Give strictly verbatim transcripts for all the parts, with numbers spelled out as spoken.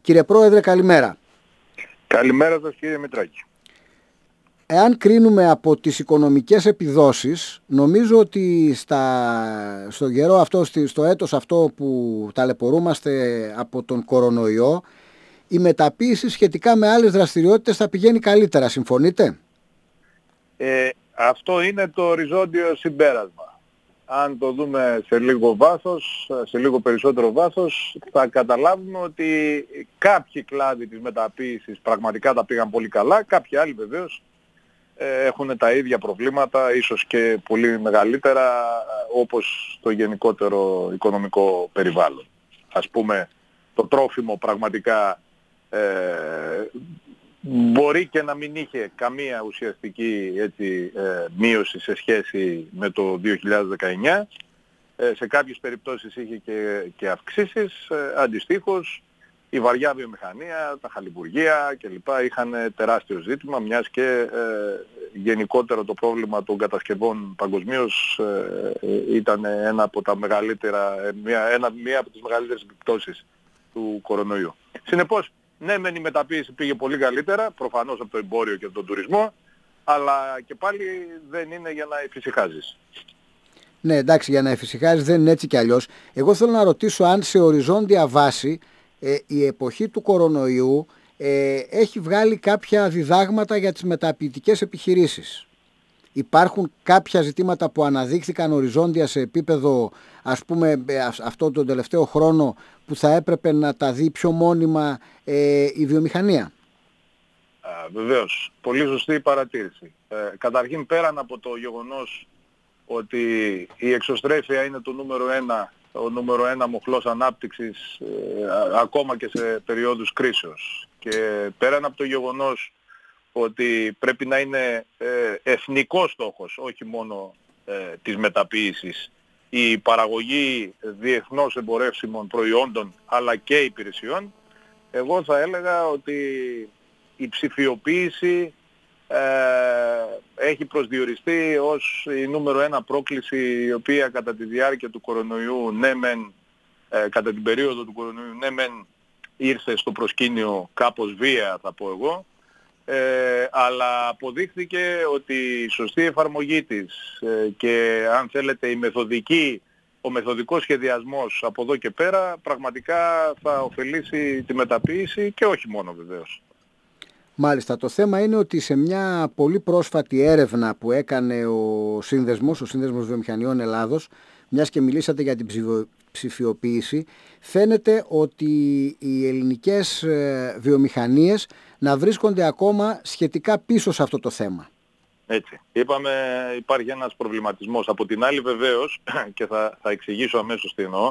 Κύριε Πρόεδρε, καλημέρα. Καλημέρα σας κύριε Μητράκη. Εάν κρίνουμε από τις οικονομικές επιδόσεις, νομίζω ότι στα, στον καιρό αυτό, στο έτος αυτό που ταλαιπωρούμαστε από τον κορονοϊό, η μεταποίηση σχετικά με άλλες δραστηριότητες θα πηγαίνει καλύτερα. Συμφωνείτε? Ε, αυτό είναι το οριζόντιο συμπέρασμα. Αν το δούμε σε λίγο βάθος, σε λίγο περισσότερο βάθος, θα καταλάβουμε ότι κάποιοι κλάδοι της μεταποίησης πραγματικά τα πήγαν πολύ καλά, κάποιοι άλλοι βεβαίως ε, έχουν τα ίδια προβλήματα, ίσως και πολύ μεγαλύτερα, όπως το γενικότερο οικονομικό περιβάλλον. Ας πούμε, το τρόφιμο πραγματικά ε, μπορεί και να μην είχε καμία ουσιαστική έτσι, ε, μείωση σε σχέση με το δύο χιλιάδες δεκαεννιά. Ε, σε κάποιες περιπτώσεις είχε και, και αυξήσεις. Ε, αντιστοίχως, η βαριά βιομηχανία, τα χαλιβουργεία κλπ. Είχαν τεράστιο ζήτημα, μιας και ε, γενικότερο το πρόβλημα των κατασκευών παγκοσμίως ε, ήταν ένα από τα μεγαλύτερα, μια, ένα, μια από τις μεγαλύτερες επιπτώσεις του κορονοϊού. Συνεπώς, ναι, μεν η μεταποίηση πήγε πολύ καλύτερα, προφανώς από το εμπόριο και από τον τουρισμό, αλλά και πάλι δεν είναι για να εφησυχάζεις. Ναι, εντάξει, για να εφησυχάζεις δεν είναι έτσι κι αλλιώς. Εγώ θέλω να ρωτήσω αν σε οριζόντια βάση ε, η εποχή του κορονοϊού ε, έχει βγάλει κάποια διδάγματα για τις μεταποιητικές επιχειρήσεις. Υπάρχουν κάποια ζητήματα που αναδείχθηκαν οριζόντια σε επίπεδο, ας πούμε, αυτό τον τελευταίο χρόνο που θα έπρεπε να τα δει πιο μόνιμα ε, η βιομηχανία? Α, βεβαίως. Πολύ σωστή η παρατήρηση. Ε, καταρχήν, πέραν από το γεγονός ότι η εξωστρέφεια είναι το νούμερο ένα, ο νούμερο ένα μοχλός ανάπτυξης ε, α, ακόμα και σε περιόδους κρίσεως. Και πέραν από το γεγονός ότι πρέπει να είναι ε, εθνικός στόχος, όχι μόνο ε, της μεταποίησης, η παραγωγή διεθνώς εμπορεύσιμων προϊόντων αλλά και υπηρεσιών, εγώ θα έλεγα ότι η ψηφιοποίηση ε, έχει προσδιοριστεί ως η νούμερο ένα πρόκληση, η οποία κατά τη διάρκεια του κορονοϊού, ναι μεν, ε, κατά την περίοδο του κορονοϊού, ναι μεν ήρθε στο προσκήνιο κάπως βία, θα πω εγώ, Ε, αλλά αποδείχθηκε ότι η σωστή εφαρμογή της ε, και αν θέλετε η μεθοδική, ο μεθοδικός σχεδιασμός από εδώ και πέρα πραγματικά θα ωφελήσει τη μεταποίηση και όχι μόνο βεβαίως. Μάλιστα, το θέμα είναι ότι σε μια πολύ πρόσφατη έρευνα που έκανε ο Σύνδεσμος, ο Σύνδεσμος Βιομηχανιών Ελλάδος, μιας και μιλήσατε για την ψηφιοποίηση, φαίνεται ότι οι ελληνικές βιομηχανίες να βρίσκονται ακόμα σχετικά πίσω σε αυτό το θέμα. Έτσι. Είπαμε, υπάρχει ένας προβληματισμός. Από την άλλη βεβαίως, και θα, θα εξηγήσω αμέσως τι εννοώ,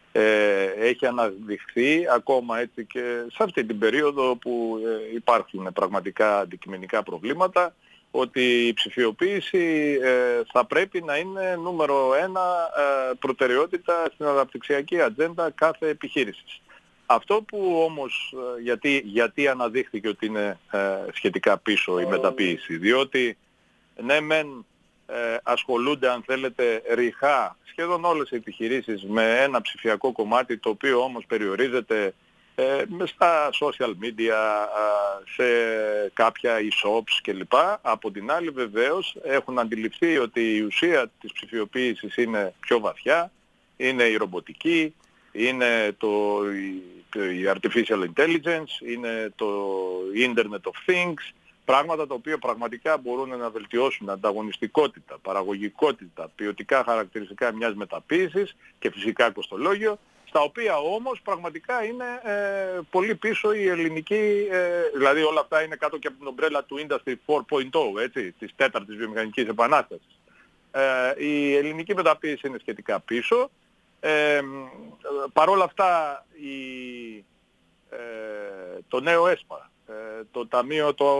ε, έχει αναδειχθεί ακόμα έτσι και σε αυτή την περίοδο που ε, υπάρχουν πραγματικά αντικειμενικά προβλήματα, ότι η ψηφιοποίηση ε, θα πρέπει να είναι νούμερο ένα ε, προτεραιότητα στην αναπτυξιακή ατζέντα κάθε επιχείρησης. Αυτό που όμως, ε, γιατί, γιατί αναδείχθηκε ότι είναι ε, σχετικά πίσω η μεταποίηση, διότι ναι μεν ε, ασχολούνται αν θέλετε ρηχά σχεδόν όλες οι επιχειρήσεις με ένα ψηφιακό κομμάτι, το οποίο όμως περιορίζεται ε, στα social media, σε κάποια e-shops κλπ. Από την άλλη βεβαίως έχουν αντιληφθεί ότι η ουσία της ψηφιοποίησης είναι πιο βαθιά, είναι η ρομποτική, είναι το, η artificial intelligence, είναι το internet of things, πράγματα τα οποία πραγματικά μπορούν να βελτιώσουν ανταγωνιστικότητα, παραγωγικότητα, ποιοτικά χαρακτηριστικά μιας μεταποίησης και φυσικά κοστολόγιο, στα οποία όμως πραγματικά είναι ε, πολύ πίσω η ελληνική, ε, δηλαδή όλα αυτά είναι κάτω και από την ομπρέλα του Industry φορ κόμμα μηδέν, έτσι, της τέταρτης βιομηχανικής επανάστασης. Ε, η ελληνική μεταποίηση είναι σχετικά πίσω. Ε, παρόλα αυτά η, ε, το νέο ΕΣΠΑ, ε, το ταμείο το,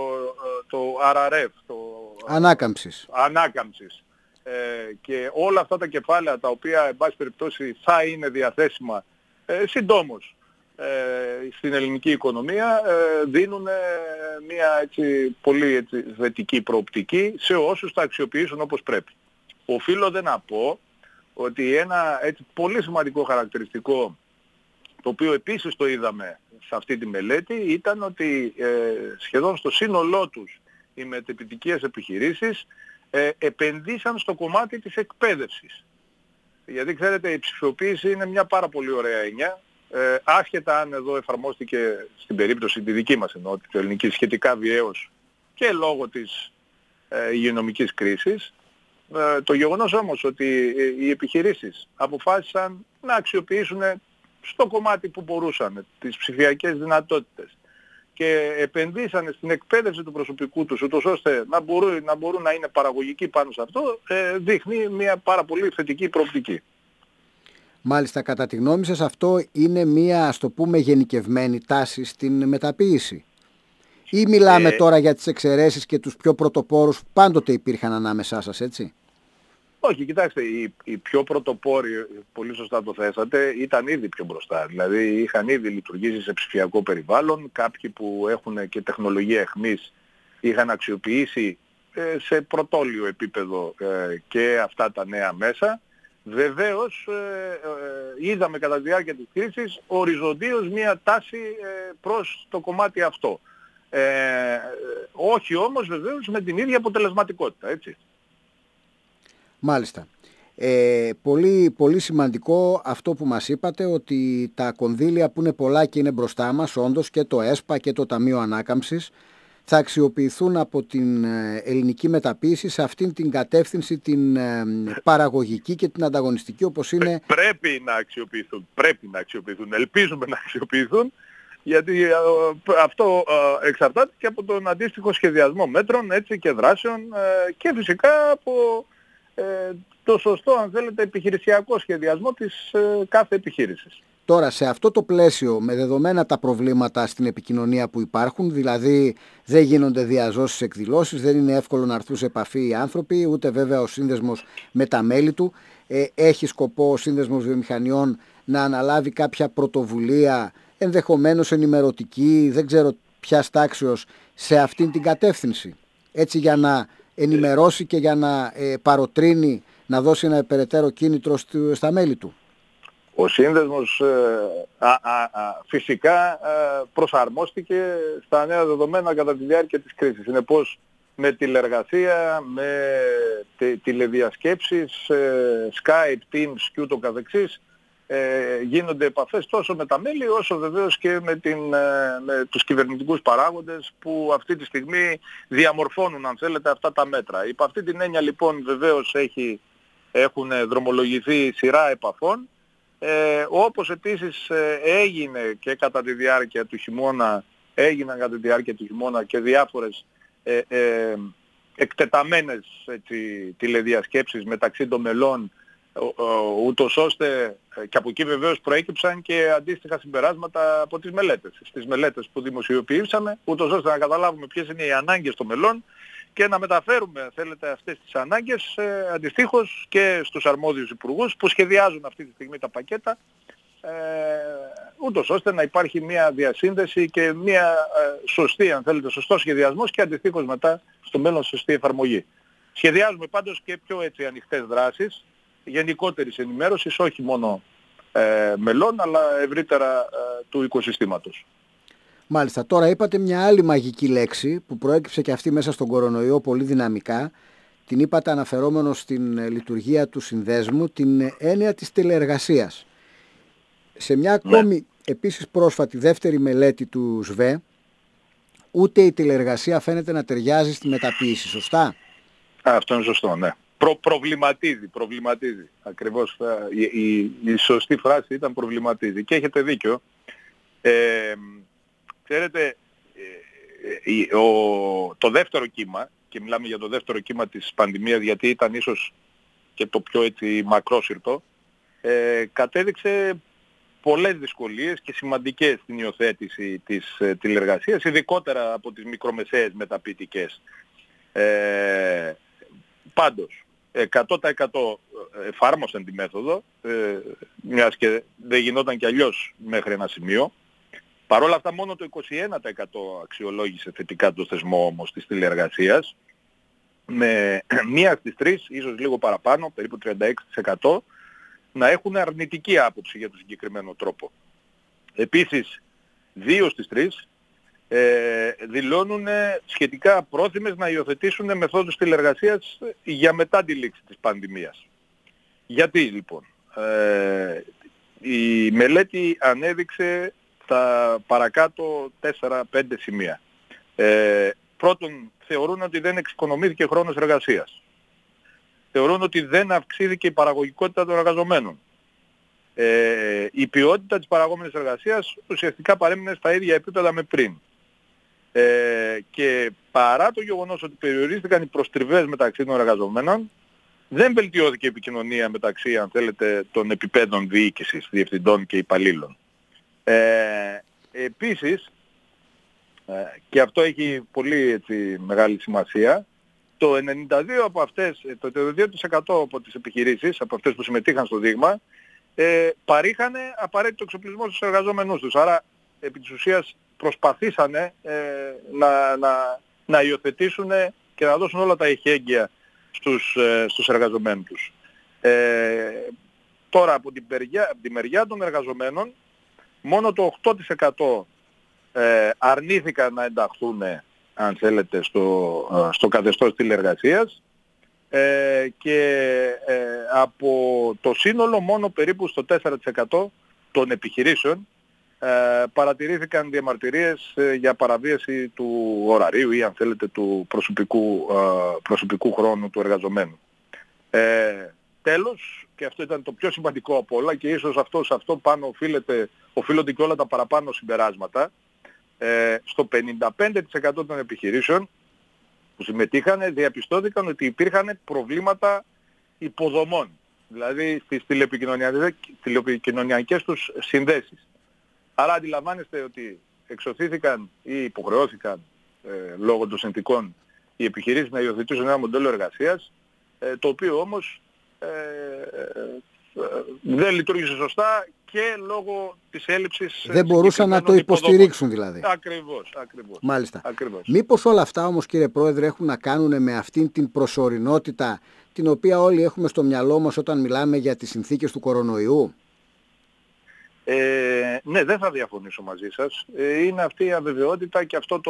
το αρ αρ εφ, το Ανάκαμψης. Ανάκαμψης, ε, και όλα αυτά τα κεφάλαια τα οποία εν πάση περιπτώσει θα είναι διαθέσιμα ε, συντόμως ε, στην ελληνική οικονομία, ε, δίνουν ε, μια έτσι, πολύ έτσι, θετική προοπτική σε όσους τα αξιοποιήσουν όπως πρέπει. Οφείλω δε να πω ότι ένα έτσι, πολύ σημαντικό χαρακτηριστικό το οποίο επίσης το είδαμε σε αυτή τη μελέτη, ήταν ότι ε, σχεδόν στο σύνολό τους οι μετεπιτικές επιχειρήσεις ε, επενδύσαν στο κομμάτι της εκπαίδευσης. Γιατί ξέρετε, η ψηφιοποίηση είναι μια πάρα πολύ ωραία έννοια, ε, άσχετα αν εδώ εφαρμόστηκε στην περίπτωση τη δική μας εννοώ, τη ελληνική, σχετικά βιαίως και λόγω της ε, υγειονομικής κρίσης. Ε, το γεγονός όμως ότι οι επιχειρήσεις αποφάσισαν να αξιοποιήσουν στο κομμάτι που μπορούσαν τις ψηφιακές δυνατότητες και επενδύσανε στην εκπαίδευση του προσωπικού τους, ούτως ώστε να μπορούν να, μπορούν να είναι παραγωγικοί πάνω σε αυτό, ε, δείχνει μια πάρα πολύ θετική προοπτική. Μάλιστα, κατά τη γνώμη σας αυτό είναι μια, ας το πούμε, γενικευμένη τάση στην μεταποίηση? Ή μιλάμε ε, τώρα για τις εξαιρέσεις και τους πιο πρωτοπόρους που πάντοτε υπήρχαν ανάμεσά σας, έτσι? Όχι, κοιτάξτε, οι, οι πιο πρωτοπόροι, πολύ σωστά το θέσατε, ήταν ήδη πιο μπροστά. Δηλαδή είχαν ήδη λειτουργήσει σε ψηφιακό περιβάλλον, κάποιοι που έχουν και τεχνολογία αιχμής είχαν αξιοποιήσει ε, σε πρωτόλιο επίπεδο ε, και αυτά τα νέα μέσα. Βεβαίως ε, ε, είδαμε κατά τη διάρκεια της κρίσης οριζοντίως μια τάση ε, προς το κομμάτι αυτό. Ε, όχι όμως βεβαίως με την ίδια αποτελεσματικότητα, έτσι. Μάλιστα. Ε, πολύ, πολύ σημαντικό αυτό που μας είπατε, ότι τα κονδύλια που είναι πολλά και είναι μπροστά μας, όντως και το ΕΣΠΑ και το Ταμείο Ανάκαμψης, θα αξιοποιηθούν από την ελληνική μεταποίηση σε αυτήν την κατεύθυνση, την παραγωγική και την ανταγωνιστική, όπως είναι... Πρέπει να αξιοποιηθούν, πρέπει να αξιοποιηθούν, ελπίζουμε να αξιοποιηθούν, γιατί αυτό εξαρτάται και από τον αντίστοιχο σχεδιασμό μέτρων, έτσι, και δράσεων και φυσικά από το σωστό, αν θέλετε, επιχειρησιακό σχεδιασμό της κάθε επιχείρησης. Τώρα, σε αυτό το πλαίσιο, με δεδομένα τα προβλήματα στην επικοινωνία που υπάρχουν, δηλαδή δεν γίνονται διαζώσεις εκδηλώσεις, δεν είναι εύκολο να έρθουν σε επαφή οι άνθρωποι, ούτε βέβαια ο σύνδεσμος με τα μέλη του, ε, έχει σκοπό ο Σύνδεσμος Βιομηχανιών να αναλάβει κάποια πρωτοβουλία, ενδεχομένως ενημερωτική, δεν ξέρω ποιας τάξεως, σε αυτήν την κατεύθυνση, έτσι για να ενημερώσει και για να ε, παροτρύνει, να δώσει ένα περαιτέρω κίνητρο στα μέλη του? Ο σύνδεσμος ε, α, α, α, φυσικά ε, προσαρμόστηκε στα νέα δεδομένα κατά τη διάρκεια της κρίσης. Συνεπώς με τηλεργασία, με τε, τηλεδιασκέψεις, ε, Skype, Teams και ούτω καθεξής, ε, γίνονται επαφές τόσο με τα μέλη όσο βεβαίως και με, την, ε, με τους κυβερνητικούς παράγοντες που αυτή τη στιγμή διαμορφώνουν, αν θέλετε, αυτά τα μέτρα. Υπ' αυτή την έννοια λοιπόν βεβαίως έχει, έχουν δρομολογηθεί σειρά επαφών. Ε, όπως επίσης ε, έγινε και κατά τη διάρκεια του χειμώνα, έγιναν κατά τη διάρκεια του χειμώνα και διάφορες ε, ε, εκτεταμένες, έτσι, τηλεδιασκέψεις μεταξύ των μελών, ούτως ώστε, και από εκεί βεβαίως προέκυψαν και αντίστοιχα συμπεράσματα από τις μελέτες, στις μελέτες που δημοσιοποιήσαμε, ούτως ώστε να καταλάβουμε ποιες είναι οι ανάγκες των μελών και να μεταφέρουμε, θέλετε, αυτές τις ανάγκες ε, αντιστοίχως και στους αρμόδιους υπουργούς που σχεδιάζουν αυτή τη στιγμή τα πακέτα, ε, ούτως ώστε να υπάρχει μια διασύνδεση και μια ε, σωστή, αν θέλετε, σωστό σχεδιασμός και αντιστοίχως μετά στο μέλλον σωστή εφαρμογή. Σχεδιάζουμε πάντως και πιο έτσι ανοιχτές δράσεις, γενικότερης ενημέρωσης, όχι μόνο ε, μελών, αλλά ευρύτερα ε, του οικοσυστήματος. Μάλιστα. Τώρα είπατε μια άλλη μαγική λέξη που προέκυψε και αυτή μέσα στον κορονοϊό πολύ δυναμικά. Την είπατε αναφερόμενο στην λειτουργία του συνδέσμου, την έννοια της τηλεεργασίας. Σε μια ακόμη, ναι, επίσης πρόσφατη δεύτερη μελέτη του ΣΒΕ, ούτε η τηλεεργασία φαίνεται να ταιριάζει στη μεταποίηση. Σωστά? Αυτό είναι σωστό, ναι. Προ, προβληματίζει, προβληματίζει. Ακριβώς η, η, η σωστή φράση ήταν προβληματίζει. Και έχετε δίκιο. Ε, Ξέρετε, ε, ο, το δεύτερο κύμα, και μιλάμε για το δεύτερο κύμα της πανδημίας γιατί ήταν ίσως και το πιο έτσι μακρόσυρτο, ε, κατέδειξε πολλές δυσκολίες και σημαντικές στην υιοθέτηση της ε, τηλεργασίας, ειδικότερα από τις μικρομεσαίες μεταποιητικές. Ε, πάντως, εκατό τοις εκατό εφάρμοσαν τη μέθοδο, ε, μιας και δεν γινόταν κι αλλιώς μέχρι ένα σημείο. Παρ' όλα αυτά μόνο το είκοσι ένα τοις εκατό αξιολόγησε θετικά το θεσμό όμως της τηλεεργασίας, με μία στις τρεις, ίσως λίγο παραπάνω, περίπου τριάντα έξι τοις εκατό, να έχουν αρνητική άποψη για τον συγκεκριμένο τρόπο. Επίσης, δύο στις τρεις ε, δηλώνουν σχετικά πρόθυμες να υιοθετήσουν μεθόδους τηλεργασίας για μετά τη λήξη της πανδημίας. Γιατί λοιπόν? Ε, η μελέτη ανέδειξε τα παρακάτω τέσσερα πέντε σημεία. Ε, πρώτον, θεωρούν ότι δεν εξοικονομήθηκε χρόνος εργασίας. Θεωρούν ότι δεν αυξήθηκε η παραγωγικότητα των εργαζομένων. Ε, η ποιότητα της παραγόμενης εργασίας ουσιαστικά παρέμεινε στα ίδια επίπεδα με πριν. Ε, και παρά το γεγονός ότι περιορίστηκαν οι προστριβές μεταξύ των εργαζομένων, δεν βελτιώθηκε η επικοινωνία μεταξύ, αν θέλετε, των επιπέδων διοίκησης, διευθυντών και υπαλλήλων. Ε, επίσης, ε, και αυτό έχει πολύ έτσι, μεγάλη σημασία, το ενενήντα δύο τοις εκατό από αυτές, το ενενήντα δύο τοις εκατό από τις επιχειρήσεις, από αυτές που συμμετείχαν στο δείγμα, ε, παρήχανε απαραίτητο εξοπλισμό στους εργαζόμενούς τους. Άρα, επί της ουσίας, προσπαθήσανε ε, να, να, να υιοθετήσουν και να δώσουν όλα τα εχέγγυα στους, ε, στους εργαζομένους τους. Ε, τώρα, από την, περιά, από τη μεριά των εργαζομένων, μόνο το οκτώ τοις εκατό ε, αρνήθηκαν να ενταχθούν, αν θέλετε, στο, στο καθεστώς τηλεργασίας ε, και ε, από το σύνολο μόνο περίπου στο τέσσερα τοις εκατό των επιχειρήσεων ε, παρατηρήθηκαν διαμαρτυρίες ε, για παραβίαση του ωραρίου ή, αν θέλετε, του προσωπικού, ε, προσωπικού χρόνου του εργαζομένου. Ε, τέλος, και αυτό ήταν το πιο σημαντικό από όλα και ίσως αυτό, σε αυτό πάνω οφείλεται, οφείλονται και όλα τα παραπάνω συμπεράσματα, ε, στο πενήντα πέντε τοις εκατό των επιχειρήσεων που συμμετείχαν διαπιστώθηκαν ότι υπήρχαν προβλήματα υποδομών, δηλαδή στις τηλεπικοινωνιακές τους συνδέσεις. Άρα αντιλαμβάνεστε ότι εξωθήθηκαν ή υποχρεώθηκαν ε, λόγω των συνθηκών οι επιχειρήσεις να υιοθετήσουν ένα μοντέλο εργασίας, ε, το οποίο όμως ε, ε, δεν λειτουργήσε σωστά και λόγω της έλλειψης... Δεν μπορούσαν να το υποστηρίξουν δηλαδή. Ακριβώς, ακριβώς. Μάλιστα. Ακριβώς. Μήπως όλα αυτά όμως, κύριε Πρόεδρε, έχουν να κάνουν με αυτήν την προσωρινότητα την οποία όλοι έχουμε στο μυαλό μας όταν μιλάμε για τις συνθήκες του κορονοϊού? Ε, ναι, δεν θα διαφωνήσω μαζί σας. Ε, είναι αυτή η αβεβαιότητα και αυτό το,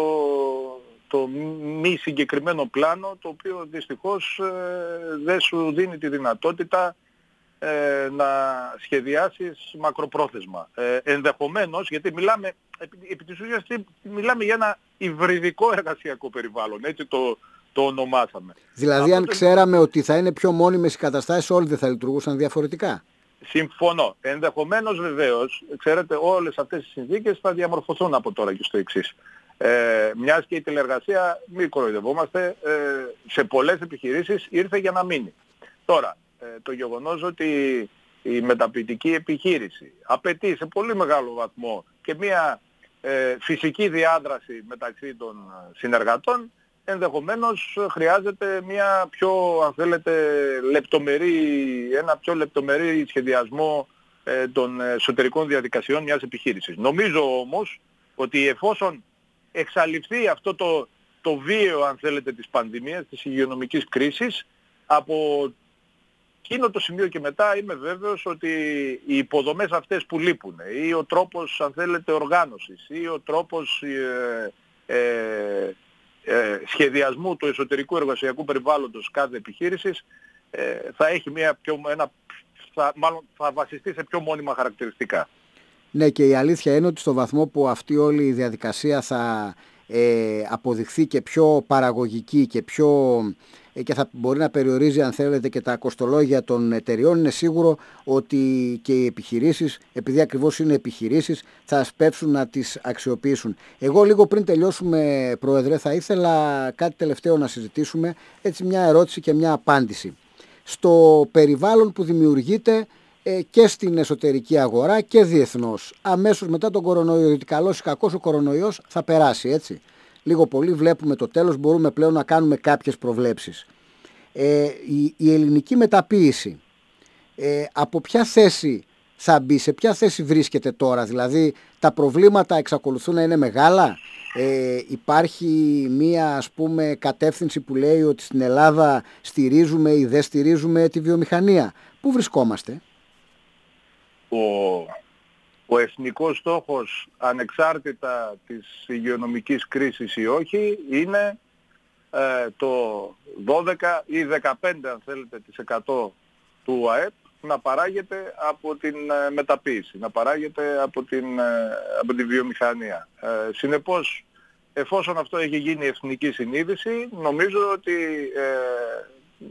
το μη συγκεκριμένο πλάνο, το οποίο δυστυχώς ε, δεν σου δίνει τη δυνατότητα ε, να σχεδιάσεις μακροπρόθεσμα. Ε, ενδεχομένως, γιατί μιλάμε, επί, επί της ουσίας, μιλάμε για ένα υβριδικό εργασιακό περιβάλλον, έτσι το, το ονομάσαμε. Δηλαδή, αυτό αν το... ξέραμε ότι θα είναι πιο μόνιμες οι καταστάσεις, όλοι δεν θα λειτουργούσαν διαφορετικά? Συμφωνώ. Ενδεχομένως βεβαίως, ξέρετε, όλες αυτές οι συνθήκες θα διαμορφωθούν από τώρα και στο εξής. Ε, μιας και η τηλεργασία, μην κοροϊδευόμαστε, ε, σε πολλές επιχειρήσεις ήρθε για να μείνει. Τώρα, ε, το γεγονός ότι η μεταποιητική επιχείρηση απαιτεί σε πολύ μεγάλο βαθμό και μια ε, φυσική διάδραση μεταξύ των συνεργατών, ενδεχομένως χρειάζεται μια πιο, αν θέλετε, λεπτομερή, ένα πιο λεπτομερή σχεδιασμό ε, των εσωτερικών διαδικασιών μιας επιχείρησης. Νομίζω όμως ότι εφόσον εξαλειφθεί αυτό το, το βίαιο, αν θέλετε, της πανδημίας, της υγειονομικής κρίσης, από εκείνο το σημείο και μετά είμαι βέβαιος ότι οι υποδομές αυτές που λείπουν ή ο τρόπος, αν θέλετε, οργάνωσης ή ο τρόπος ε, ε, Ε, σχεδιασμού του εσωτερικού εργασιακού περιβάλλοντος κάθε επιχείρησης ε, θα έχει μια πιο, ένα, θα, μάλλον θα βασιστεί σε πιο μόνιμα χαρακτηριστικά. Ναι, και η αλήθεια είναι ότι στο βαθμό που αυτή όλη η διαδικασία θα ε, αποδειχθεί και πιο παραγωγική και πιο ε, και θα μπορεί να περιορίζει, αν θέλετε, και τα κοστολόγια των εταιριών, είναι σίγουρο ότι και οι επιχειρήσεις, επειδή ακριβώς είναι επιχειρήσεις, θα σπεύσουν να τις αξιοποιήσουν. Εγώ λίγο πριν τελειώσουμε, Πρόεδρε, θα ήθελα κάτι τελευταίο να συζητήσουμε, έτσι μια ερώτηση και μια απάντηση. Στο περιβάλλον που δημιουργείται ε, και στην εσωτερική αγορά και διεθνώς, αμέσως μετά τον κορονοϊό, γιατί καλός ή κακός ο κορονοϊός θα περάσει, έτσι. Λίγο πολύ βλέπουμε το τέλος, μπορούμε πλέον να κάνουμε κάποιες προβλέψεις. Ε, η, η ελληνική μεταποίηση, ε, από ποια θέση θα μπει, σε ποια θέση βρίσκεται τώρα? Δηλαδή τα προβλήματα εξακολουθούν να είναι μεγάλα? Ε, υπάρχει μία, ας πούμε, κατεύθυνση που λέει ότι στην Ελλάδα στηρίζουμε ή δεν στηρίζουμε τη βιομηχανία? Πού βρισκόμαστε? Ο, ο εθνικός στόχος, ανεξάρτητα της υγειονομικής κρίσης ή όχι, είναι ε, το δώδεκα ή δεκαπέντε αν θέλετε της εκατό του ΑΕΠ να παράγεται από την ε, μεταποίηση, να παράγεται από την, ε, από την βιομηχανία. Ε, συνεπώς, εφόσον αυτό έχει γίνει εθνική συνείδηση, νομίζω ότι ε,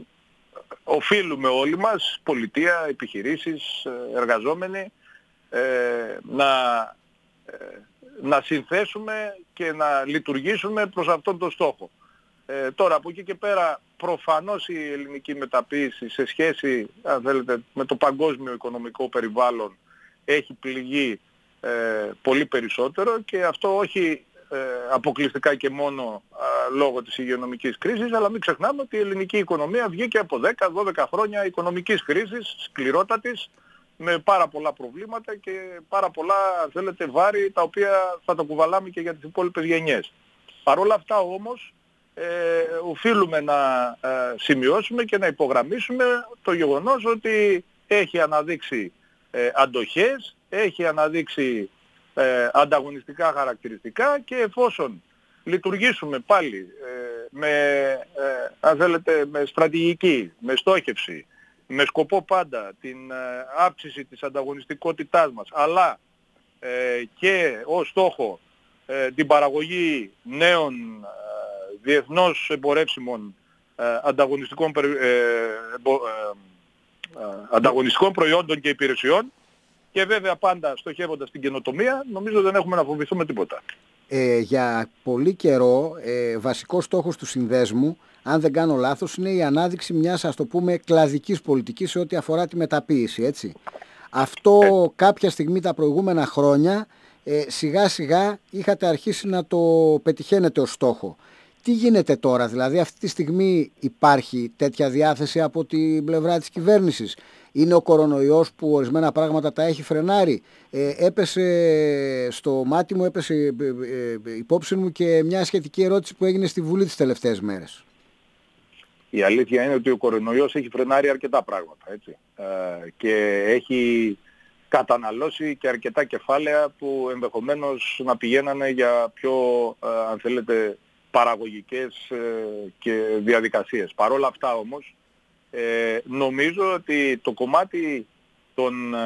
οφείλουμε όλοι μας, πολιτεία, επιχειρήσεις, εργαζόμενοι, ε, να, ε, να συνθέσουμε και να λειτουργήσουμε προς αυτόν τον στόχο. Ε, τώρα από εκεί και πέρα προφανώς η ελληνική μεταποίηση σε σχέση, αν θέλετε, με το παγκόσμιο οικονομικό περιβάλλον έχει πληγεί ε, πολύ περισσότερο, και αυτό όχι ε, αποκλειστικά και μόνο α, λόγω της υγειονομικής κρίσης, αλλά μην ξεχνάμε ότι η ελληνική οικονομία βγήκε από δέκα δώδεκα χρόνια οικονομικής κρίσης, σκληρότατης, με πάρα πολλά προβλήματα και πάρα πολλά, αν θέλετε, βάρη, τα οποία θα τα κουβαλάμε και για τις υπόλοιπες γενιές. Παρ' όλα αυτά όμως ε, οφείλουμε να ε, σημειώσουμε και να υπογραμμίσουμε το γεγονός ότι έχει αναδείξει ε, αντοχές, έχει αναδείξει ε, ανταγωνιστικά χαρακτηριστικά, και εφόσον λειτουργήσουμε πάλι ε, με, ε, αν θέλετε, με στρατηγική, με στόχευση, με σκοπό πάντα την ε, αύξηση της ανταγωνιστικότητάς μας, αλλά ε, και ως στόχο ε, την παραγωγή νέων ε, διεθνώς εμπορεύσιμων ε, ανταγωνιστικών, ε, εμπο, ε, ε, ανταγωνιστικών προϊόντων και υπηρεσιών, και βέβαια πάντα στοχεύοντας την καινοτομία, νομίζω δεν έχουμε να φοβηθούμε τίποτα. Ε, για πολύ καιρό ε, βασικός στόχος του συνδέσμου, αν δεν κάνω λάθος, είναι η ανάδειξη μιας, ας το πούμε, κλαδικής πολιτικής σε ό,τι αφορά τη μεταποίηση, έτσι. Αυτό ε. κάποια στιγμή τα προηγούμενα χρόνια ε, σιγά σιγά είχατε αρχίσει να το πετυχαίνετε ως στόχο. Τι γίνεται τώρα, δηλαδή αυτή τη στιγμή υπάρχει τέτοια διάθεση από την πλευρά της κυβέρνησης? Είναι ο κορονοϊός που ορισμένα πράγματα τα έχει φρενάρει? Ε, έπεσε στο μάτι μου, έπεσε ε, ε, υπόψη μου και μια σχετική ερώτηση που έγινε στη Βουλή τις τελευταίες μέρες. Η αλήθεια είναι ότι ο κορονοϊός έχει φρενάρει αρκετά πράγματα, έτσι. Ε, και έχει καταναλώσει και αρκετά κεφάλαια που ενδεχομένως να πηγαίνανε για πιο, ε, αν θέλετε, παραγωγικές ε, και διαδικασίες. Παρ' όλα αυτά όμως, ε, νομίζω ότι το κομμάτι των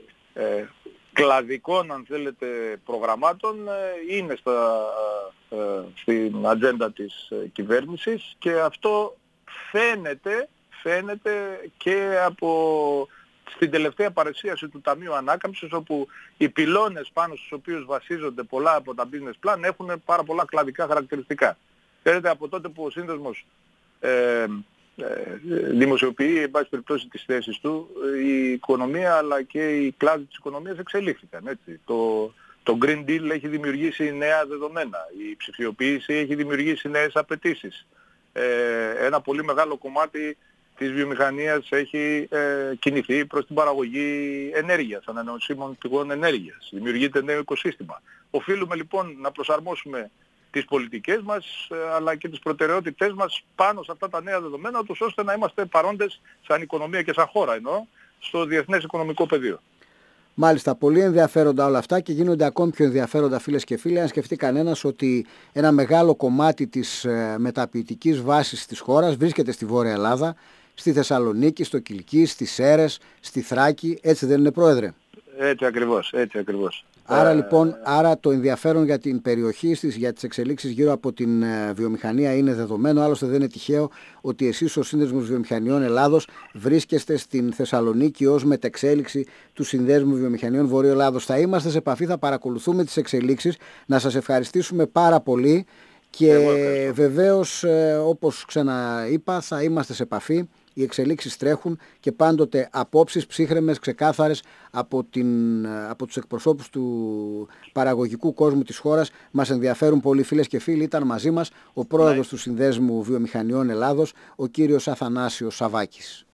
ε, κλαδικών, αν θέλετε, προγραμμάτων ε, είναι στα, ε, στην ατζέντα της ε, κυβέρνησης, και αυτό φαίνεται, φαίνεται και από στην τελευταία παρουσίαση του Ταμείου Ανάκαμψης, όπου οι πυλώνες πάνω στους οποίους βασίζονται πολλά από τα business plan έχουν πάρα πολλά κλαδικά χαρακτηριστικά. Ξέρετε, από τότε που ο σύνδεσμος ε, ε, δημοσιοποιεί, εν πάση περιπτώσει, τις θέσεις του, η οικονομία αλλά και οι κλάδοι της οικονομίας εξελίχθηκαν, έτσι. Το, το Green Deal έχει δημιουργήσει νέα δεδομένα, η ψηφιοποίηση έχει δημιουργήσει νέες απαιτήσεις. Ε, ένα πολύ μεγάλο κομμάτι της βιομηχανίας έχει ε, κινηθεί προς την παραγωγή ενέργειας, ανανεωσίμων πηγών ενέργειας. Δημιουργείται νέο οικοσύστημα. Οφείλουμε λοιπόν να προσαρμόσουμε τις πολιτικές μας ε, αλλά και τις προτεραιότητές μας πάνω σε αυτά τα νέα δεδομένα, ώστε να είμαστε παρόντες σαν οικονομία και σαν χώρα, εννοώ, στο διεθνές οικονομικό πεδίο. Μάλιστα, πολύ ενδιαφέροντα όλα αυτά, και γίνονται ακόμη πιο ενδιαφέροντα, φίλες και φίλοι, αν σκεφτεί κανένας ότι ένα μεγάλο κομμάτι της ε, μεταποιητικής βάσης της χώρας βρίσκεται στη Βόρεια Ελλάδα, στη Θεσσαλονίκη, στο Κιλκί, στις Σέρρες, στη Θράκη, έτσι δεν είναι, Πρόεδρε? Έτσι ακριβώς, έτσι ακριβώς. Άρα ε... λοιπόν, άρα το ενδιαφέρον για την περιοχή της, για τις εξελίξεις γύρω από την ε, βιομηχανία είναι δεδομένο. Άλλωστε δεν είναι τυχαίο ότι εσείς ο Σύνδεσμος Βιομηχανιών Ελλάδος βρίσκεστε στην Θεσσαλονίκη ως μετεξέλιξη του Συνδέσμου Βιομηχανιών Βορείου Ελλάδος. Θα είμαστε σε επαφή, θα παρακολουθούμε τις εξελίξεις. Να σας ευχαριστήσουμε πάρα πολύ, και βεβαίως ε, όπως ξαναείπα θα είμαστε σε επαφή. Οι εξελίξεις τρέχουν και πάντοτε απόψεις ψύχρεμες, ξεκάθαρες από, την, από τους εκπροσώπους του παραγωγικού κόσμου της χώρας μας ενδιαφέρουν πολύ. Φίλες και φίλοι, ήταν μαζί μας ο πρόεδρος του Συνδέσμου Βιομηχανιών Ελλάδος, ο κύριος Αθανάσιος Σαββάκης.